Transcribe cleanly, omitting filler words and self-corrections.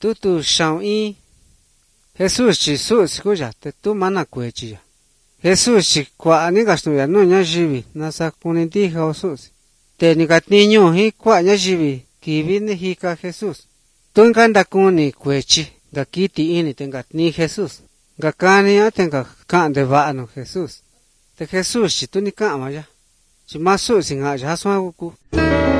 tu shao in Jesus chỉ su chỉ có te tu mana quê chi Jesus chỉ qua ni cái số ya no nhá jivi na sa con đi hao su te ni cái niño hi qua nhá jivi ki vin hi ka Jesus tuân can da con ni quê chi ga kiti ini tenga ni Jesus ga cani ya tenga can de va no Jesus te Jesus chỉ tu ni ka ma ya chỉ ma su sin ha ya so ku